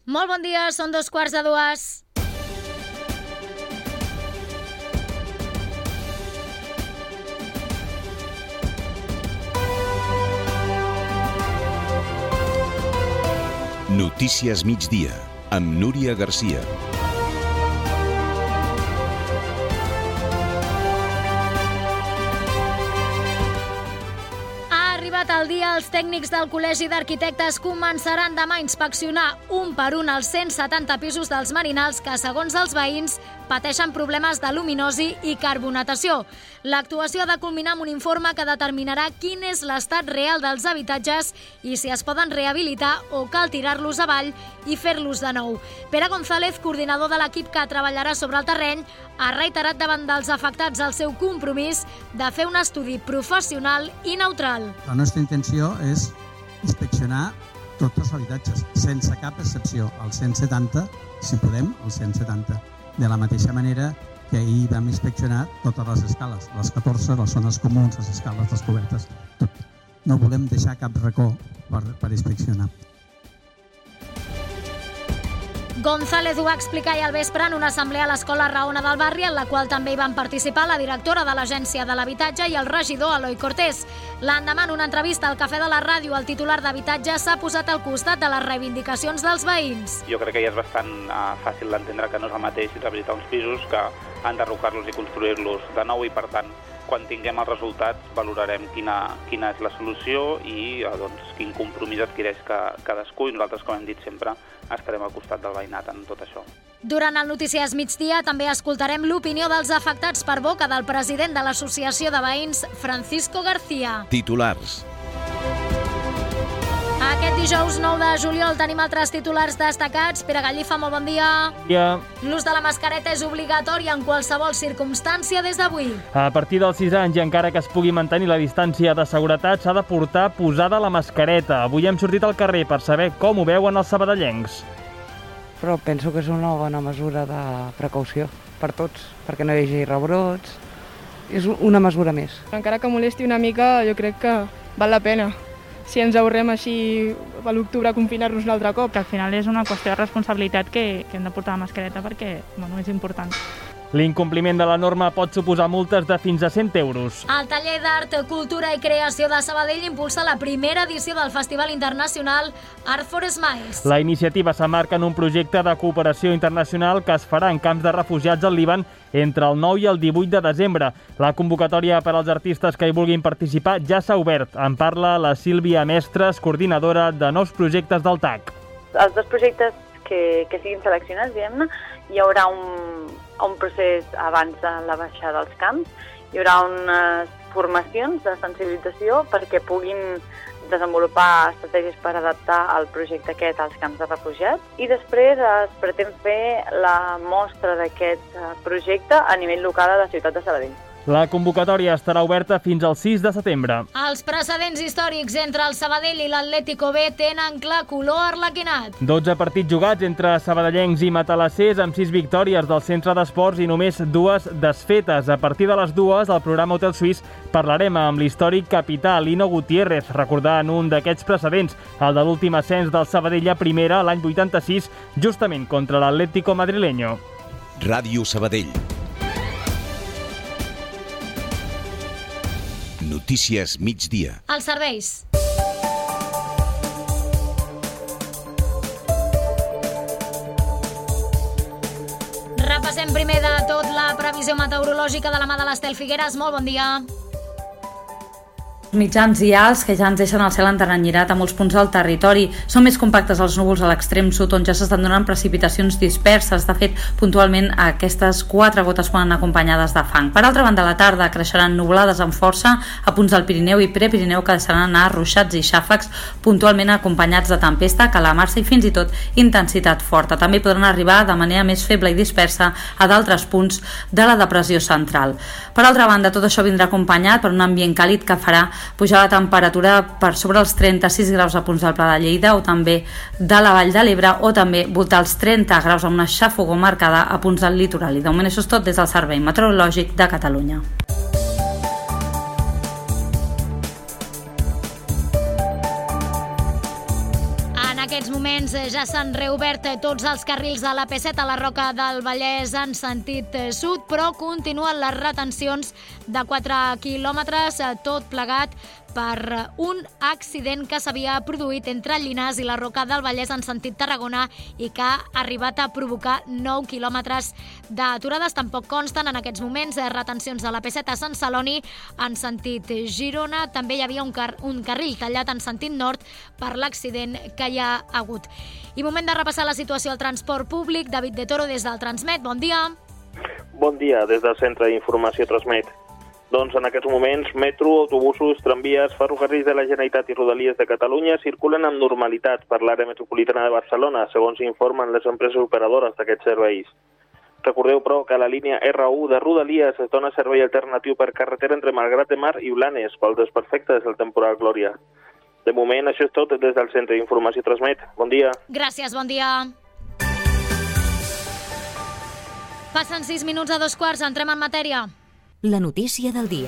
Molt bon dia, són 2:15. Notícies migdia, amb Núria Garcia. El dia, els tècnics del Col·legi d'Arquitectes començaran demà a inspeccionar un per un els 170 pisos dels Merinals que, segons els veïns, pateixen problemes de luminosi i carbonatació. L'actuació ha de culminar amb un informe que determinarà quin és l'estat real dels habitatges i si es poden rehabilitar o cal tirar-los avall i fer-los de nou. Pere González, coordinador de l'equip que treballarà sobre el terreny, ha reiterat davant dels afectats el seu compromís de fer un estudi professional i neutral. La nostra intenció és inspeccionar tots els habitatges, sense cap excepció. Els 170, si podem, els 170. De la mateixa manera que ahir vam inspeccionar totes les escales, les 14, les zones comuns, les escales descobertes, tot. No volem deixar cap racó per inspeccionar. González ho va explicar ahir al vespre en una assemblea a l'Escola Raona del Barri, en la qual també hi van participar la directora de l'Agència de l'Habitatge i el regidor Eloi Cortés. L'endemà, en una entrevista al Cafè de la Ràdio, el titular d'Habitatge s'ha posat al costat de les reivindicacions dels veïns. Jo crec que ja és bastant fàcil d'entendre que no és el mateix rehabilitar uns pisos que enderrocar-los i construir-los de nou i, per tant, quan tinguem els resultats valorarem quina és la solució i quin compromís adquireix cadascú, i nosaltres, com hem dit sempre, estarem al costat del veïnat en tot això. Durant el Notícies Migdia també escoltarem l'opinió dels afectats per boca del president de l'Associació de Veïns, Francisco García. Titulars. Aquest dijous 9 de juliol tenim altres titulars destacats. Pere Gallifa, molt bon dia. L'ús de la mascareta és obligatori en qualsevol circumstància des d'avui. A partir dels 6 anys, i encara que es pugui mantenir la distància de seguretat, s'ha de portar posada la mascareta. Avui hem sortit al carrer per saber com ho veuen els sabadellencs. Però penso que és una bona mesura de precaució per tots, perquè no hi hagi rebrots. És una mesura més. Encara que molesti una mica, jo crec que val la pena. Si ens avorrem així a l'octubre a confinar-nos un altre cop. Que al final és una qüestió de responsabilitat que hem de portar la mascareta perquè és important. L'incompliment de la norma pot suposar multes de fins a 100 euros. El Taller d'Art, Cultura i Creació de Sabadell impulsa la primera edició del Festival Internacional Art for Smiles. La iniciativa s'emmarca en un projecte de cooperació internacional que es farà en camps de refugiats al Líban entre el 9 i el 18 de desembre. La convocatòria per als artistes que hi vulguin participar ja s'ha obert. En parla la Sílvia Mestres, coordinadora de nous projectes del TAC. Els dos projectes que siguin seleccionats, diguem-ne, hi haurà un procés abans de la baixada dels camps, hi haurà unes formacions de sensibilització perquè puguin desenvolupar estratègies per adaptar el projecte aquest als camps de refugiats, i després es pretén fer la mostra d'aquest projecte a nivell local a la ciutat de Sabadell. La convocatòria estarà oberta fins al 6 de setembre. Els precedents històrics entre el Sabadell i l'Atlético B tenen clar color arlequinat. 12 partits jugats entre sabadellencs i matalassers amb 6 victòries del centre d'esports i només 2 desfetes. A partir de les 2, al programa Hotel Suís, parlarem amb l'històric capità Lino Gutiérrez, recordant un d'aquests precedents, el de l'últim ascens del Sabadell a primera l'any 86, justament contra l'Atlético madrileño. Ràdio Sabadell. Notícies migdia. Els serveis. Repassem primer de tot la previsió meteorològica de la mà de l'Estel Figueres. Molt bon dia. Mitjans i alts que ja ens deixen el cel enterranyirat a molts punts del territori. Són més compactes els núvols a l'extrem sud, on ja s'estan donant precipitacions disperses. De fet, puntualment aquestes 4 gotes poden anar acompanyades de fang. Per altra banda, a la tarda creixeran nuvolades amb força a punts del Pirineu i Prepirineu, que deixaran anar ruixats i xàfecs, puntualment acompanyats de tempesta, calamarsa i fins i tot intensitat forta. També podran arribar de manera més feble i dispersa a d'altres punts de la depressió central. Per altra banda, tot això vindrà acompanyat per un ambient càlid que farà pujar la temperatura per sobre els 36 graus a punts del Pla de Lleida o també de la Vall de l'Ebre, o també voltar els 30 graus amb una xafogor marcada a punts del litoral. I de moment això és tot des del Servei Meteorològic de Catalunya. En aquests moments ja s'han reobert tots els carrils de la P7 a la Roca del Vallès en sentit sud, però continuen les retencions de 4 quilòmetres, tot plegat per un accident que s'havia produït entre Llinars i la Roca del Vallès en sentit Tarragona i que ha arribat a provocar 9 quilòmetres d'aturades. Tampoc consten en aquests moments retencions de la P7 a Sant Celoni en sentit Girona. També hi havia un carril tallat en sentit nord per l'accident que hi ha hagut. I moment de repassar la situació al transport públic. David de Toro des del Transmet, bon dia. Bon dia, des del Centre d'Informació Transmet. Doncs en aquests moments, metro, autobusos, tramvies, ferrocarrils de la Generalitat i Rodalies de Catalunya circulen amb normalitat per l'àrea metropolitana de Barcelona, segons informen les empreses operadores d'aquests serveis. Recordeu, però, que a la línia R1 de Rodalies es dona servei alternatiu per carretera entre Malgrat de Mar i Blanes pel desperfecte del temporal Glòria. De moment, això és tot des del Centre d'Informació Transmet. Bon dia. Gràcies, bon dia. Passen 6 minuts a 2 quarts, entrem en matèria. La notícia del dia.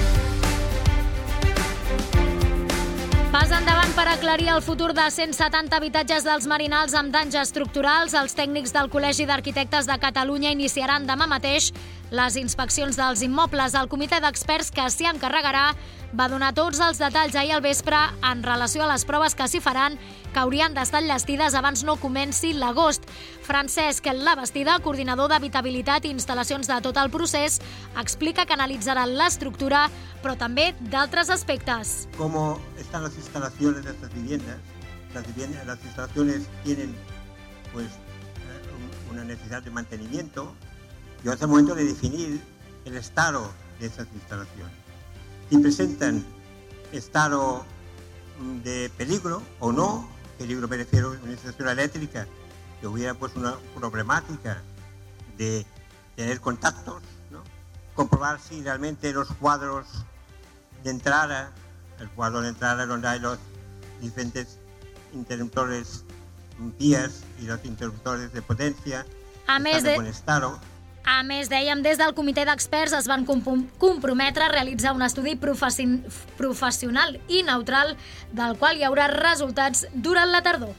Pas endavant per aclarir el futur de 170 habitatges dels Merinals amb danys estructurals. Els tècnics del Col·legi d'Arquitectes de Catalunya iniciaran demà mateix les inspeccions dels immobles. El comitè d'experts que s'hi encarregarà va donar tots els detalls ahir al vespre en relació a les proves que s'hi faran, que haurien d'estar enllestides abans no comenci l'agost. Francesc Labastida, coordinador d'habitabilitat i instal·lacions de tot el procés, explica que analitzaran l'estructura, però també d'altres aspectes. ¿Cómo están las instalaciones de estas viviendas? Las instalaciones tienen pues una necesidad de mantenimiento y es el momento de definir el estado de esas instalaciones. Si presentan estado de peligro o no, peligro me refiero a una instalación eléctrica que hubiera pues una problemática de tener contactos, ¿no? Comprobar si realmente los cuadros de entrada, el cuadro de entrada donde hay los diferentes interruptores vías y los interruptores de potencia, están en buen estado. A més, dèiem, des del comitè d'experts es van comprometre a realitzar un estudi professional i neutral del qual hi haurà resultats durant la tardor.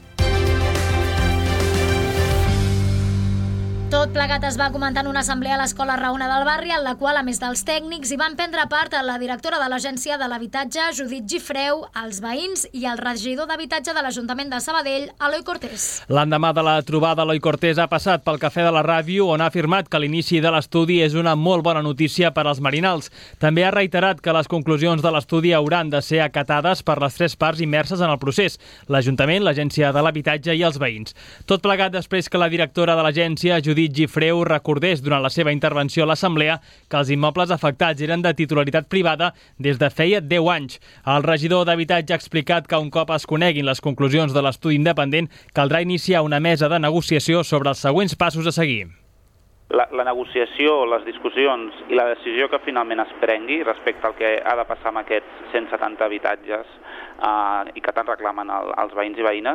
Tot plegat es va comentar en una assemblea a l'Escola Raona del Barri, en la qual, a més dels tècnics, hi van prendre part la directora de l'Agència de l'Habitatge, Judit Gifreu, els veïns i el regidor d'Habitatge de l'Ajuntament de Sabadell, Eloi Cortés. L'endemà de la trobada, Eloi Cortés ha passat pel Cafè de la Ràdio, on ha afirmat que l'inici de l'estudi és una molt bona notícia per als marinals. També ha reiterat que les conclusions de l'estudi hauran de ser acatades per les 3 parts immerses en el procés: l'Ajuntament, l'Agència de l'Habitatge i els veïns. Tot plegat després que la directora de l'agència, Judit Gifreu, recordés durant la seva intervenció a l'Assemblea que els immobles afectats eren de titularitat privada des de feia 10 anys. El regidor d'Habitatge ha explicat que un cop es coneguin les conclusions de l'estudi independent, caldrà iniciar una mesa de negociació sobre els següents passos a seguir. La negociació, les discussions i la decisió que finalment es prengui respecte al que ha de passar amb aquests 170 habitatges i que tant reclamen els veïns i veïnes,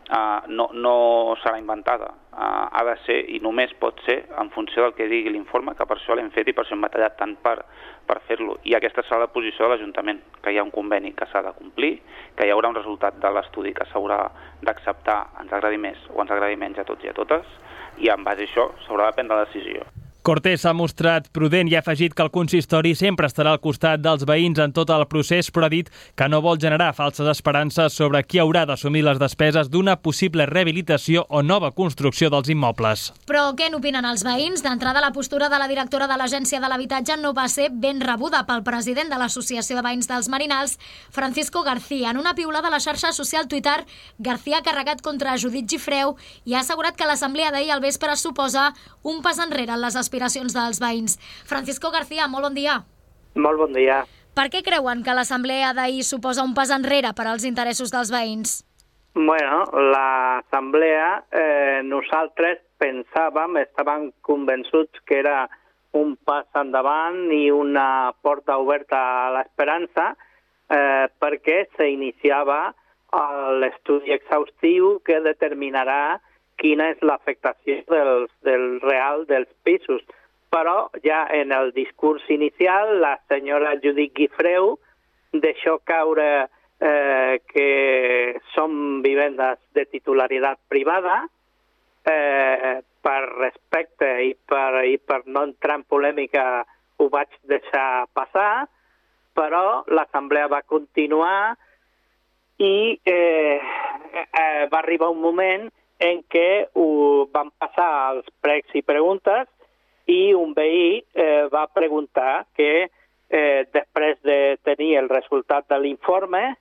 no serà inventada. Ha de ser i només pot ser en funció del que digui l'informe, que per això l'hem fet i per això hem batallat tant per fer-lo. I aquesta serà la posició de l'Ajuntament, que hi ha un conveni que s'ha de complir, que hi haurà un resultat de l'estudi que s'haurà d'acceptar, ens agradi més o ens agradi menys a tots i a totes, i en base a això s'haurà de prendre la decisió. Cortés s'ha mostrat prudent i ha afegit que el consistori sempre estarà al costat dels veïns en tot el procés, però ha dit que no vol generar falses esperances sobre qui haurà d'assumir les despeses d'una possible rehabilitació o nova construcció dels immobles. Però què n'opinen els veïns? D'entrada, la postura de la directora de l'Agència de l'Habitatge no va ser ben rebuda pel president de l'Associació de Veïns dels Marinals, Francisco García. En una piulada a la xarxa social Twitter, García ha carregat contra Judit Gifreu i ha assegurat que l'assemblea d'ahir al vespre suposa un pas enrere en les aspiracions dels veïns. Francisco García, molt bon dia. Molt bon dia. Per què creuen que l'assemblea d'ahir suposa un pas enrere per als interessos dels veïns? Bueno, l'assemblea, nosaltres estàvem convençuts que era un pas endavant i una porta oberta a l'esperança perquè s'iniciava l'estudi exhaustiu que determinarà quina és l'afectació del real dels pisos. Però ja en el discurs inicial la senyora Judit Gifreu deixó caure que són vivendes de titularitat privada, per respecte i per no entrar en polèmica ho vaig deixar passar, però l'assemblea va continuar i va arribar un moment en què van passar els pregs i preguntes i un veí va preguntar que després de tenir el resultat de l'informe,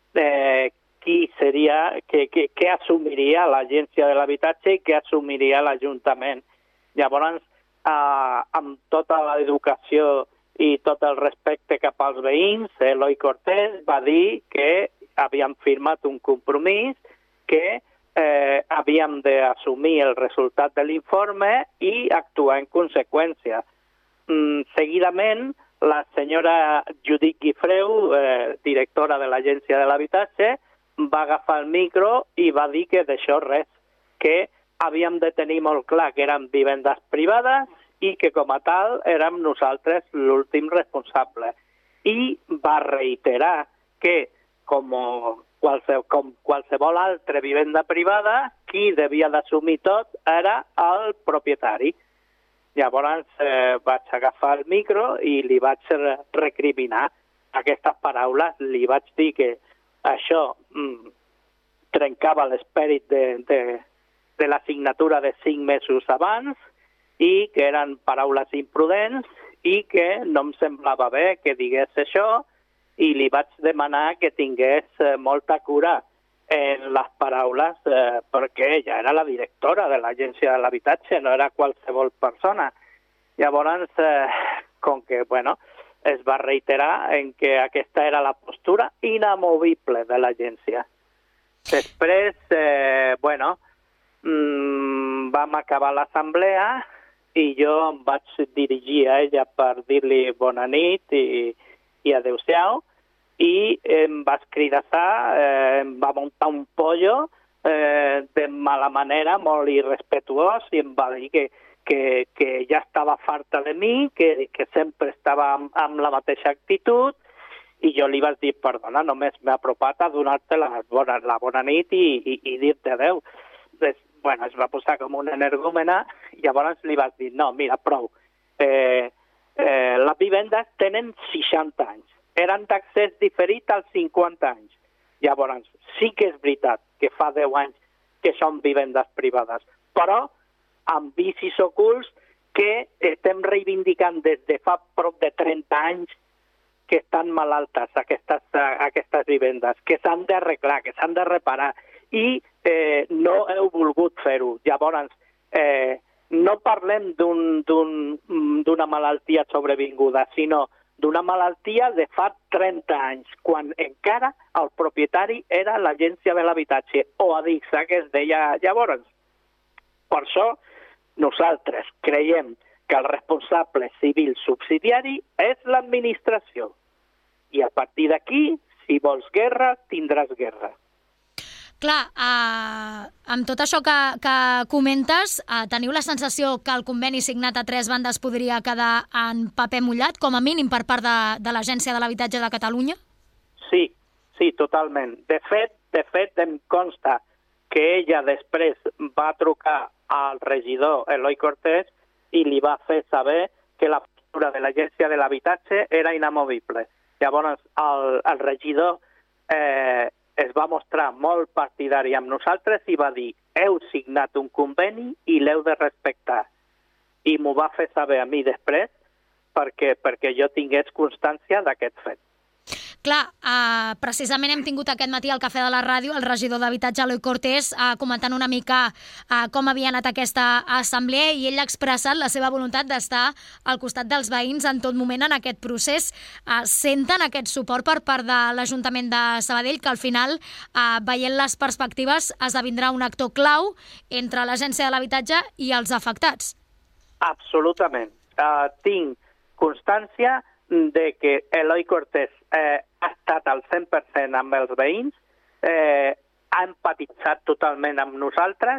què assumiria l'Agència de l'Habitatge i què assumiria l'Ajuntament. Llavors, amb tota l'educació i tot el respecte cap als veïns, Eloi Cortés va dir que havíem firmat un compromís que havíem d'assumir el resultat de l'informe i actuar en conseqüència. Seguidament, la senyora Judit Guifreu, directora de l'Agència de l'Habitatge, va agafar el micro i va dir que d'això res, que havíem de tenir molt clar que eren vivendes privades i que com a tal érem nosaltres l'últim responsable. I va reiterar que com qualsevol altra vivenda privada, qui devia d'assumir tot era el propietari. Llavors vaig agafar el micro i li vaig recriminar aquestes paraules. Li vaig dir que això trencava l'esperit de la signatura de 5 mesos abans i que eren paraules imprudents i que no em semblava bé que digués això i li vaig demanar que tingués molta cura en les paraules perquè ella era la directora de l'Agència de l'Habitatge, no era qualsevol persona. Llavors, com que, es va reiterar en que aquesta era la postura inamovible de l'agència. Després, vam acabar l'assemblea i jo em vaig dirigir a ella per dir-li bona nit i adeu-siau i em va escridassar, em va muntar un pollo de mala manera, molt irrespetuós, i em va dir que ja estava farta de mi, que sempre estava amb la mateixa actitud, i jo li vaig dir, perdona, només m'he apropat a donar-te la bona nit i dir-te adeu. Es va posar com una energúmena, i llavors li vaig dir, no, mira, prou. Les vivendes tenen 60 anys. Eren d'accés diferit als 50 anys. Llavors, sí que és veritat que fa 10 anys que són vivendes privades, però amb vicis ocults que estem reivindicant des de fa prop de 30 anys que estan malaltes aquestes vivendes, que s'han d'arreglar, que s'han de reparar, i no heu volgut fer-ho. Llavors, no parlem d'una malaltia sobrevinguda, sinó d'una malaltia de fa 30 anys, quan encara el propietari era l'Agència de l'Habitatge, o ADICSA, que es deia llavors. Per això, nosaltres creiem que el responsable civil subsidiari és l'administració. I a partir d'aquí, si vols guerra, tindràs guerra. Clar, amb tot això que comentes, teniu la sensació que el conveni signat a 3 bandes podria quedar en paper mullat, com a mínim per part de l'Agència de l'Habitatge de Catalunya? Sí, totalment. De fet, em consta que ella després va trucar al regidor Eloi Cortés i li va fer saber que la postura de l'Agència de l'Habitatge era inamovible. Llavors, el regidor es va mostrar molt partidari amb nosaltres i va dir, heu signat un conveni i l'heu de respectar. I m'ho va fer saber a mi després perquè jo tingués constància d'aquest fet. Clar, precisament hem tingut aquest matí al Cafè de la Ràdio el regidor d'Habitatge, Eloi Cortés, comentant una mica com havia anat aquesta assemblea, i ell ha expressat la seva voluntat d'estar al costat dels veïns en tot moment en aquest procés. Senten aquest suport per part de l'Ajuntament de Sabadell, que al final, veient les perspectives, esdevindrà un actor clau entre l'Agència de l'Habitatge i els afectats? Absolutament. Tinc constància de que Eloi Cortés ha estat al 100% amb els veïns, ha empatitzat totalment amb nosaltres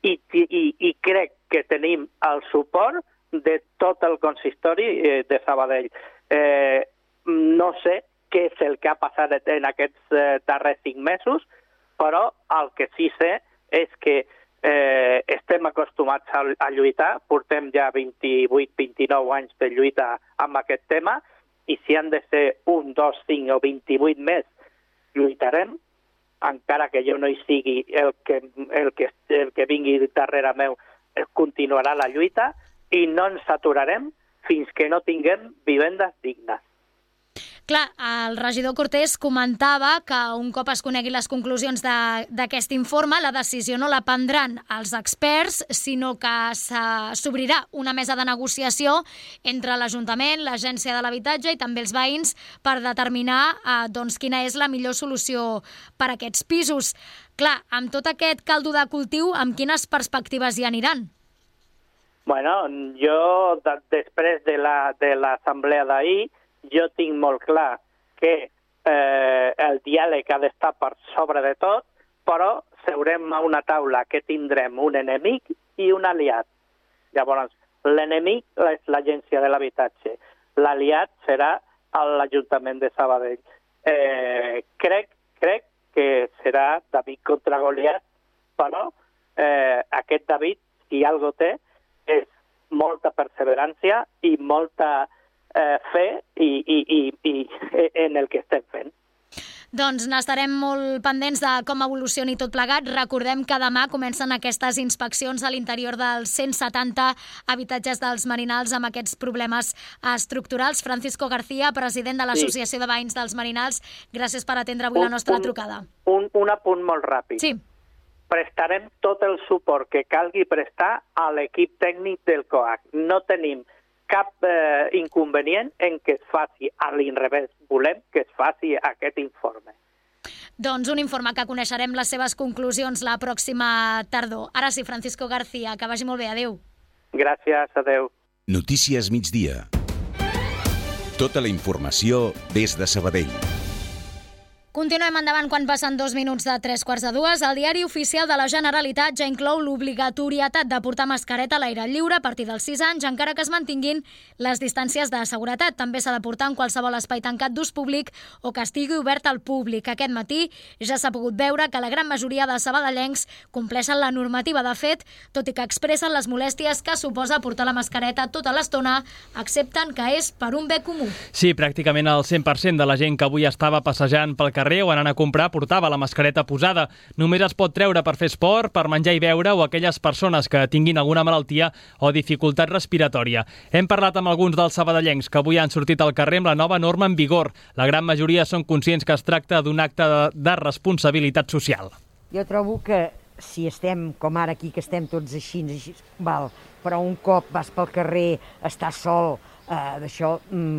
i crec que tenim el suport de tot el consistori de Sabadell. No sé què és el que ha passat en aquests darrers 5 mesos, però el que sí sé és que estem acostumats a lluitar, portem ja 28-29 anys de lluita amb aquest tema, i si han de ser 1, 2, 5 o 28 més, lluitarem, encara que jo no hi sigui el que vingui darrere meu, continuarà la lluita i no ens aturarem fins que no tinguem vivendes dignes. Clar, el regidor Cortés comentava que un cop es conegui les conclusions d'aquest informe, la decisió no la prendran els experts, sinó que s'obrirà una mesa de negociació entre l'Ajuntament, l'Agència de l'Habitatge i també els veïns per determinar quina és la millor solució per a aquests pisos. Clar, amb tot aquest caldo de cultiu, amb quines perspectives hi aniran? Bueno, jo, després de l'assemblea d'ahir, jo tinc molt clar que el diàleg ha d'estar per sobre de tot, però seurem a una taula que tindrem un enemic i un aliat. Llavors, l'enemic és l'Agència de l'Habitatge, l'aliat serà l'Ajuntament de Sabadell. Crec que serà David contra Goliat, però aquest David, si algo té, és molta perseverància i molta fe en el que estem fent. Doncs n'estarem molt pendents de com evolucioni tot plegat. Recordem que demà comencen aquestes inspeccions a l'interior dels 170 habitatges dels Merinals amb aquests problemes estructurals. Francisco García, president de l'Associació de Veïns dels Merinals, gràcies per atendre avui la nostra trucada. Un apunt molt ràpid. Sí. Prestarem tot el suport que calgui prestar a l'equip tècnic del COAC. No tenim cap inconvenient en que es faci a l'inrevés. Volem que es faci aquest informe. Doncs un informe que coneixerem les seves conclusions la pròxima tardor. Ara sí, Francisco García, que vagi molt bé. Adéu. Gràcies, adéu. Notícies migdia. Tota la informació des de Sabadell. Continuem endavant quan passen 2 minuts de 2:45. El diari oficial de la Generalitat ja inclou l'obligatorietat de portar mascareta a l'aire lliure a partir dels 6 anys, encara que es mantinguin les distàncies de seguretat. També s'ha de portar en qualsevol espai tancat d'ús públic o que estigui obert al públic. Aquest matí ja s'ha pogut veure que la gran majoria de sabadellencs compleixen la normativa. De fet, tot i que expressen les molèsties que suposa portar la mascareta tota l'estona, accepten que és per un bé comú. Sí, pràcticament el 100% de la gent que avui estava passejant pel carrer o anant a comprar portava la mascareta posada. Només es pot treure per fer esport, per menjar i beure o aquelles persones que tinguin alguna malaltia o dificultat respiratòria. Hem parlat amb alguns dels sabadellencs que avui han sortit al carrer amb la nova norma en vigor. La gran majoria són conscients que es tracta d'un acte de responsabilitat social. Jo trobo que si estem com ara aquí, que estem tots així, val, però un cop vas pel carrer, estàs sol, d'això...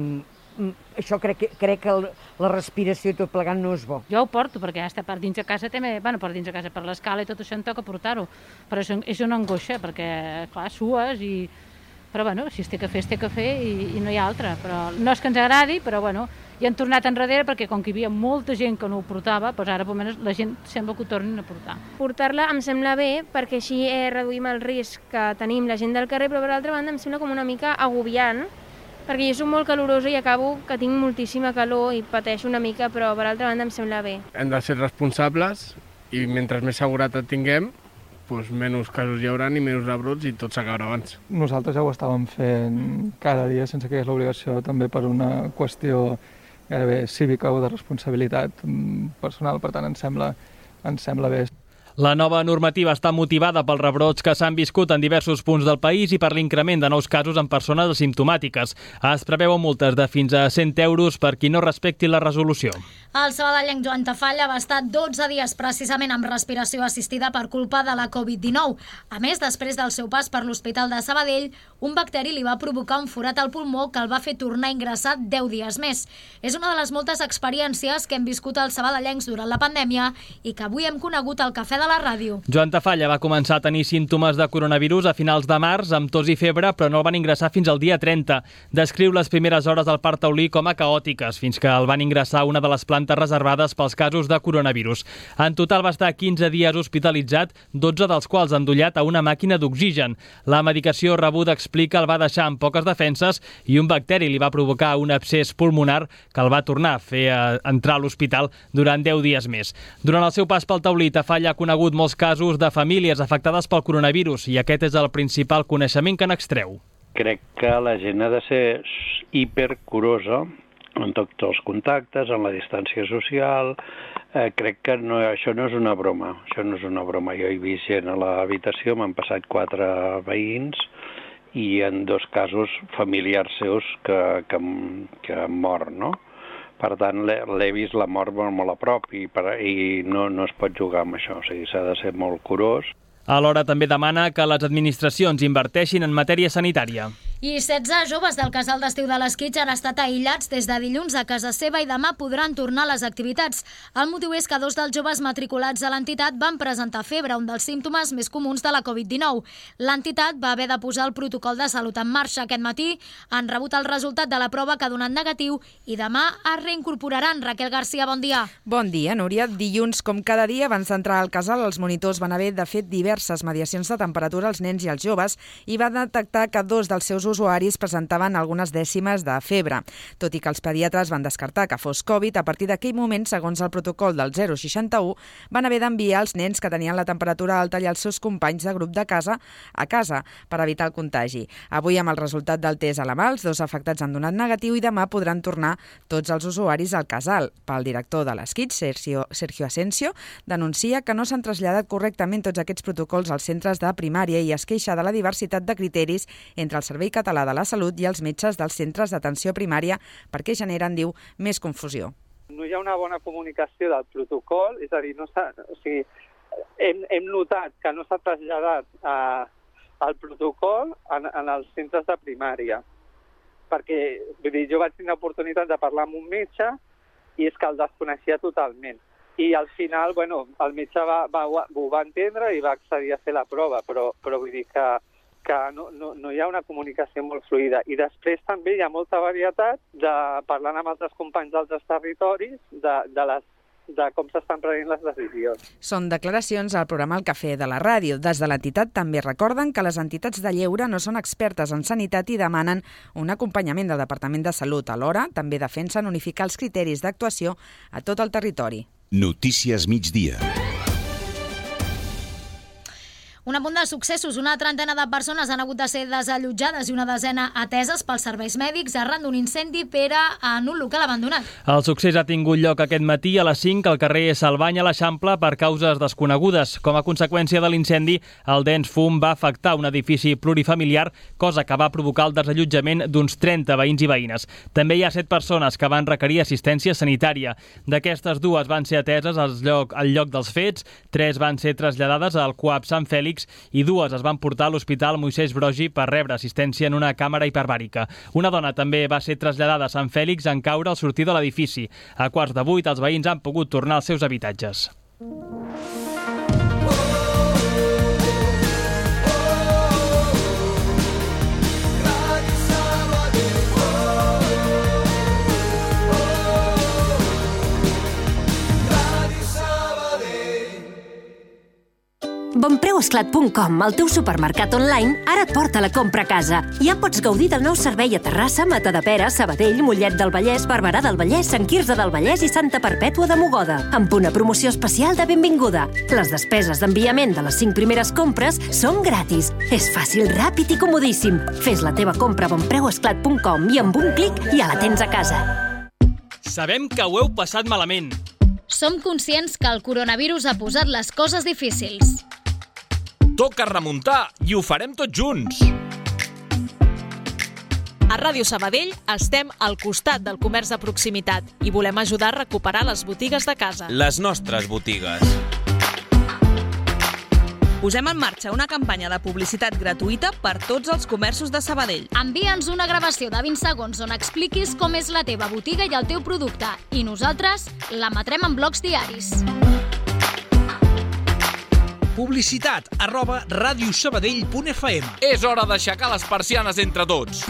Això crec que la respiració i tot plegant no és bo. Jo ho porto perquè estar per dins de casa també, per dins de casa, per l'escala i tot això em toca portar-ho. Però és una angoixa perquè, clar, sues i... Però bueno, si es té que fer i no hi ha altra. Però no és que ens agradi, però bueno, ja han tornat enrere perquè com que hi havia molta gent que no ho portava, doncs ara almenys la gent sembla que ho tornin a portar. Portar-la em sembla bé perquè així reduïm el risc que tenim la gent del carrer, però per l'altra banda em sembla com una mica agobiant, perquè jo soc molt calorosa i acabo que tinc moltíssima calor i pateixo una mica, però per altra banda em sembla bé. Hem de ser responsables i mentre més seguretat tinguem, doncs menys casos hi haurà i menys rebrots i tot s'acabarà abans. Nosaltres ja ho estàvem fent cada dia sense que hi hagués l'obligació, també per una qüestió gairebé cívica o de responsabilitat personal, per tant ens sembla bé. La nova normativa està motivada pels rebrots que s'han viscut en diversos punts del país i per l'increment de nous casos en persones asimptomàtiques. Es preveuen multes de fins a 100 euros per qui no respecti la resolució. El sabadellenc Joan Tafalla va estar 12 dies precisament amb respiració assistida per culpa de la Covid-19. A més, després del seu pas per l'Hospital de Sabadell, un bacteri li va provocar un forat al pulmó que el va fer tornar a ingressar 10 dies més. És una de les moltes experiències que hem viscut als sabadellencs durant la pandèmia i que avui hem conegut al Cafè de la Ràdio. Joan Tafalla va començar a tenir símptomes de coronavirus a finals de març amb tos i febre, però no el van ingressar fins al dia 30. Descriu les primeres hores del part taulí com a caòtiques, fins que el van ingressar a una de les plantes plantes reservades pels casos de coronavirus. En total va estar 15 dies hospitalitzat, 12 dels quals endollat a una màquina d'oxigen. La medicació rebuda, explica, el va deixar amb poques defenses i un bacteri li va provocar un abscés pulmonar que el va tornar a fer entrar a l'hospital durant 10 dies més. Durant el seu pas pel taulí, Tafalla ha conegut molts casos de famílies afectades pel coronavirus i aquest és el principal coneixement que n'extreu. Crec que la gent ha de ser hipercurosa en tots els contactes, en la distància social. Crec que això no és una broma. Això no és una broma. Jo he vist gent a l'habitació, m'han passat 4 veïns i en 2 casos familiars seus que han mort, no? Per tant, l'he vist la mort molt a prop i no es pot jugar amb això. O sigui, s'ha de ser molt curós. Alhora també demana que les administracions inverteixin en matèria sanitària. I 16 joves del casal d'estiu de l'Esquitx han estat aïllats des de dilluns a casa seva i demà podran tornar a les activitats. El motiu és que 2 dels joves matriculats a l'entitat van presentar febre, un dels símptomes més comuns de la Covid-19. L'entitat va haver de posar el protocol de salut en marxa. Aquest matí han rebut el resultat de la prova que ha donat negatiu i demà es reincorporaran. Raquel Garcia, bon dia. Bon dia, Núria. Dilluns, com cada dia, abans d'entrar al casal, els monitors van haver de fer diverses mediacions de temperatura als nens i als joves i van detectar que 2 dels seus usuaris presentaven algunes dècimes de febre. Tot i que els pediatres van descartar que fos Covid, a partir d'aquell moment, segons el protocol del 061, van haver d'enviar els nens que tenien la temperatura alta i els seus companys de grup de casa a casa per evitar el contagi. Avui, amb el resultat del test a la mà, els 2 afectats han donat negatiu i demà podran tornar tots els usuaris al casal. Pel director de l'Esquitx, Sergio Asensio, denuncia que no s'han traslladat correctament tots aquests protocols als centres de primària i es queixa de la diversitat de criteris entre el Servei Català de la Salut i els metges dels centres d'atenció primària perquè generen, diu, més confusió. No hi ha una bona comunicació del protocol, és a dir, hem notat que no s'ha traslladat el protocol en els centres de primària, perquè jo vaig tenir l'oportunitat de parlar amb un metge i és que el desconeixia totalment. I al final, el metge ho va entendre i va accedir a fer la prova, però vull dir que no hi ha una comunicació molt fluida. I després també hi ha molta varietat, parlant amb altres companys d'altres territoris, de com s'estan prenent les decisions. Són declaracions al programa El Cafè de la ràdio. Des de l'entitat també recorden que les entitats de lleure no són expertes en sanitat i demanen un acompanyament del Departament de Salut. Alhora, també defensen unificar els criteris d'actuació a tot el territori. Notícies migdia. Un apunt de successos. Una trentena de persones han hagut de ser desallotjades i una desena ateses pels serveis mèdics arran d'un incendi en un local abandonat. El succés ha tingut lloc aquest matí a les 5 al carrer Salvany a l'Eixample per causes desconegudes. Com a conseqüència de l'incendi, el dens fum va afectar un edifici plurifamiliar, cosa que va provocar el desallotjament d'uns 30 veïns i veïnes. També hi ha 7 persones que van requerir assistència sanitària. D'aquestes, 2 van ser ateses al lloc dels fets, 3 van ser traslladades al CUAP Sant Fèlix i 2 es van portar a l'Hospital Moisès Broggi per rebre assistència en una càmera hiperbàrica. Una dona també va ser traslladada a Sant Fèlix en caure al sortir de l'edifici. A 7:45 els veïns han pogut tornar als seus habitatges. Bonpreuesclat.com, el teu supermercat online, ara et porta la compra a casa. Ja pots gaudir del nou servei a Terrassa, Matadepera, Sabadell, Mollet del Vallès, Barberà del Vallès, Sant Quirze del Vallès i Santa Perpètua de Mogoda, amb una promoció especial de benvinguda. Les despeses d'enviament de les 5 primeres compres són gratis. És fàcil, ràpid i comodíssim. Fes la teva compra a bonpreuesclat.com i amb un clic ja la tens a casa. Sabem que ho heu passat malament. Som conscients que el coronavirus ha posat les coses difícils. Toca remuntar i ho farem tots junts. A Ràdio Sabadell estem al costat del comerç de proximitat i volem ajudar a recuperar les botigues de casa. Les nostres botigues. Posem en marxa una campanya de publicitat gratuïta per tots els comerços de Sabadell. Envia'ns una gravació de 20 segons on expliquis com és la teva botiga i el teu producte i nosaltres l'emetrem en blocs diaris. Publicitat@radiosabadell.fm. És hora d'aixecar les persianes entre tots.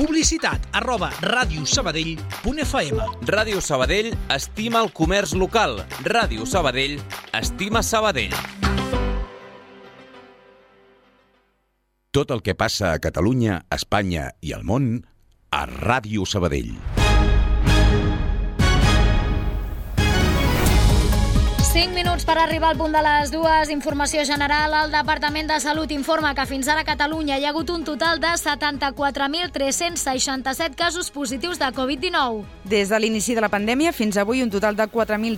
Publicitat@radiosabadell.fm. Ràdio Sabadell estima el comerç local. Ràdio Sabadell estima Sabadell. Tot el que passa a Catalunya, Espanya i al món a Ràdio Sabadell. 5 minuts per arribar al punt de les 2. Informació general. El Departament de Salut informa que fins ara a Catalunya hi ha hagut un total de 74.367 casos positius de Covid-19. Des de l'inici de la pandèmia fins avui, un total de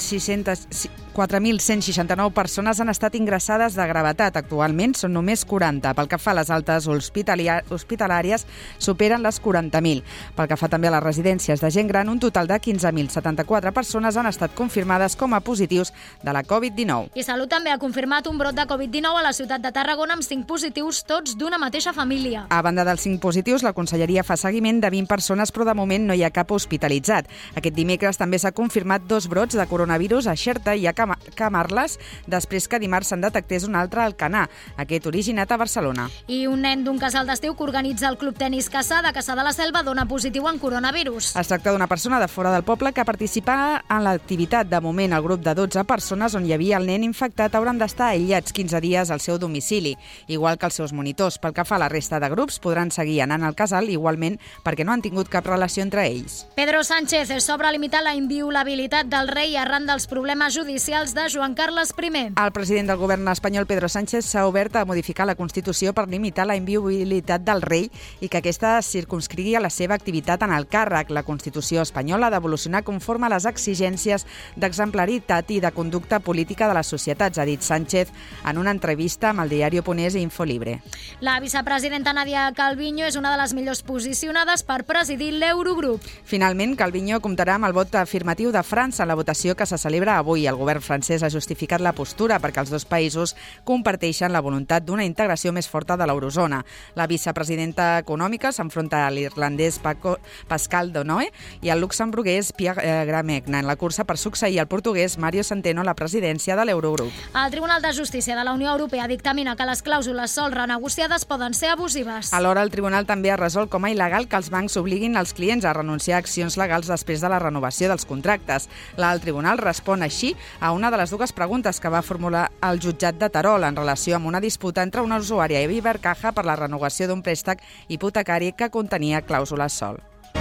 4.169 persones han estat ingressades de gravetat. Actualment són només 40. Pel que fa a les altes hospitalàries, superen les 40.000. Pel que fa també a les residències de gent gran, un total de 15.074 persones han estat confirmades com a positius de la Covid-19. I Salut també ha confirmat un brot de Covid-19 a la ciutat de Tarragona amb 5 positius, tots d'una mateixa família. A banda dels 5 positius, la Conselleria fa seguiment de 20 persones, però de moment no hi ha cap hospitalitzat. Aquest dimecres també s'ha confirmat 2 brots de coronavirus a Xerta i a Camarles, després que dimarts se'n detectés un altre al Canà, aquest originat a Barcelona. I un nen d'un casal d'estiu que organitza el Club Tenis Cassà de Cassà de la Selva dona positiu en coronavirus. Es tracta d'una persona de fora del poble que participa en l'activitat. De moment, el grup de 12 persones on hi havia el nen infectat hauran d'estar aïllats 15 dies al seu domicili, igual que els seus monitors. Pel que fa a la resta de grups, podran seguir anant al casal igualment perquè no han tingut cap relació entre ells. Pedro Sánchez és sobre limitar la inviolabilitat del rei arran dels problemes judicials de Joan Carles I. El president del govern espanyol, Pedro Sánchez, s'ha obert a modificar la Constitució per limitar la inviolabilitat del rei i que aquesta es circumscrigui a la seva activitat en el càrrec. La Constitució espanyola ha d'evolucionar conforme a les exigències d'exemplaritat i de conducta política de les societats, ha dit Sánchez en una entrevista amb el diari Oponés i Infolibre. La vicepresidenta Nadia Calviño és una de les millors posicionades per presidir l'Eurogrup. Finalment, Calviño comptarà amb el vot afirmatiu de França en la votació que se celebra avui. El govern francès ha justificat la postura perquè els dos països comparteixen la voluntat d'una integració més forta de l'eurozona. La vicepresidenta econòmica s'enfronta a l'irlandès Pascal Donoe i al luxemburguès Pierre Gramegna en la cursa per succeir el portuguès Mario Centeno a la presidència de l'Eurogrup. El Tribunal de Justícia de la Unió Europea dictamina que les clàusules sol renegociades poden ser abusives. Alhora, el tribunal també ha resolt com a il·legal que els bancs obliguin els clients a renunciar a accions legals després de la renovació dels contractes. El tribunal respon així a una de les dues preguntes que va formular el jutjat de Terol en relació amb una disputa entre una usuària i Ibercaja per la renovació d'un préstec hipotecari que contenia clàusules sol.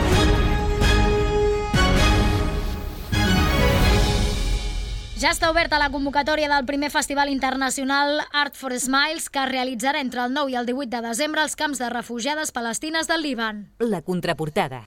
Ja està oberta la convocatòria del primer Festival Internacional Art for Smiles que es realitzarà entre el 9 i el 18 de desembre als camps de refugiades palestines del Líban. La contraportada.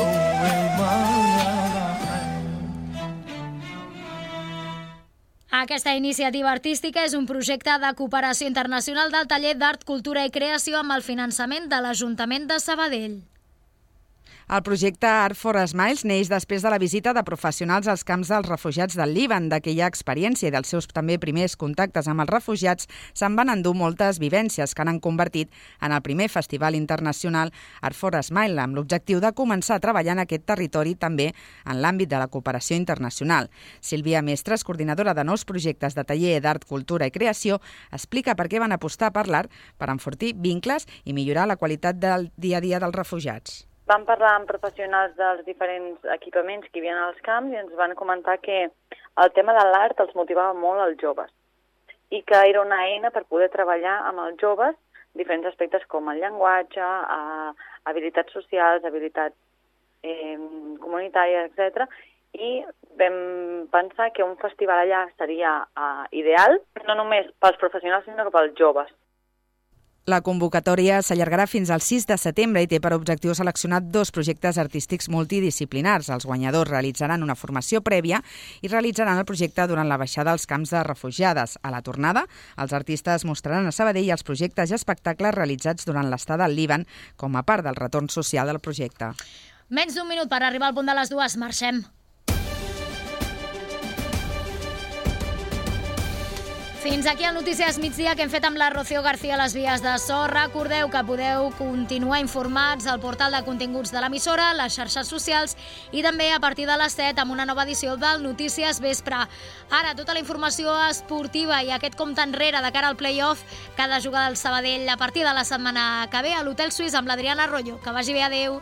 Aquesta iniciativa artística és un projecte de cooperació internacional del taller d'Art, Cultura i Creació amb el finançament de l'Ajuntament de Sabadell. El projecte Art for Smiles neix després de la visita de professionals als camps dels refugiats del Líban. D'aquella experiència i dels seus també primers contactes amb els refugiats se'n van endur moltes vivències que han convertit en el primer festival internacional Art for Smiles, amb l'objectiu de començar a treballar en aquest territori també en l'àmbit de la cooperació internacional. Sílvia Mestres, coordinadora de nous projectes de taller d'Art, Cultura i Creació, explica per què van apostar per l'art per enfortir vincles i millorar la qualitat del dia a dia dels refugiats. Vam parlar amb professionals dels diferents equipaments que hi havia als camps i ens van comentar que el tema de l'art els motivava molt als joves i que era una eina per poder treballar amb els joves diferents aspectes com el llenguatge, habilitats socials, habilitats comunitàries, etc. I vam pensar que un festival allà seria ideal, no només pels professionals, sinó que pels joves. La convocatòria s'allargarà fins al 6 de setembre i té per objectiu seleccionar 2 projectes artístics multidisciplinars. Els guanyadors realitzaran una formació prèvia i realitzaran el projecte durant la baixada als camps de refugiades. A la tornada, els artistes mostraran a Sabadell els projectes i espectacles realitzats durant l'estada al Líban com a part del retorn social del projecte. Menys d'un minut per arribar al punt de les 2. Marxem. Fins aquí el Notícies Migdia que hem fet amb la Rocío García a les vies de so. Recordeu que podeu continuar informats al portal de continguts de l'emissora, les xarxes socials i també a partir de les 7 amb una nova edició del Notícies Vespre. Ara, tota la informació esportiva i aquest compte enrere de cara al play-off que ha de jugar el Sabadell a partir de la setmana que ve a l'Hotel Suís amb l'Adriana Arroyo. Que vagi bé, adeu.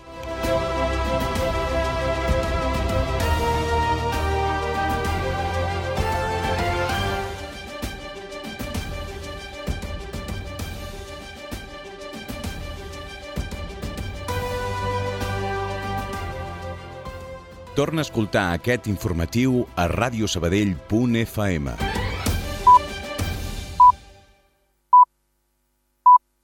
Torna a escoltar aquest informatiu a radiosabadell.fm.